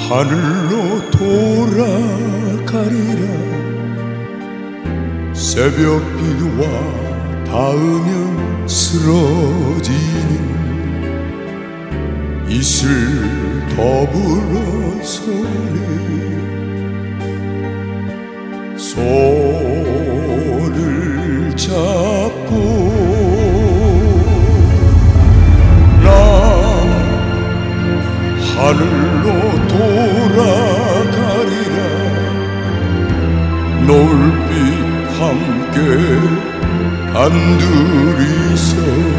하늘로 돌아가리라. 새벽 비와 닿으면 쓰러지는 이슬 더불어 손에 손을 잡고 나 하늘로 돌아가리라. 노을빛 함께 단둘이서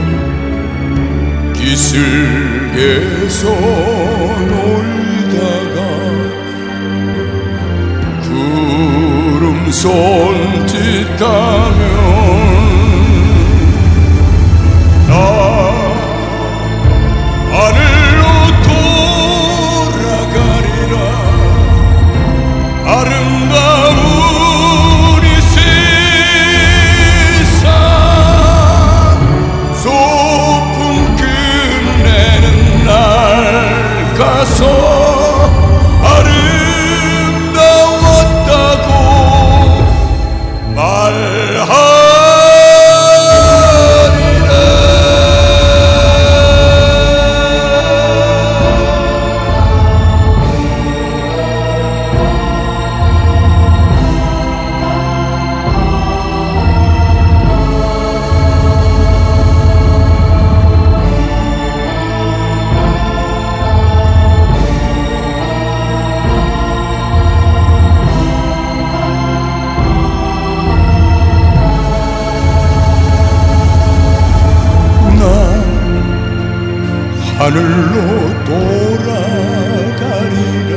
기슭에서 놀다가 구름 손짓하면 나 하늘로 돌아가리라. 아름다운 이 세상 소풍 끝내는 날 가서 아름다웠다고 말하리라. 하늘로 돌아가리라.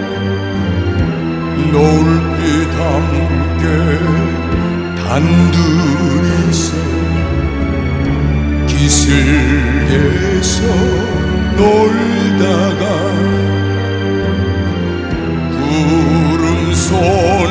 노을빛 함께 단둘이서 기슭에서 놀다가 구름 속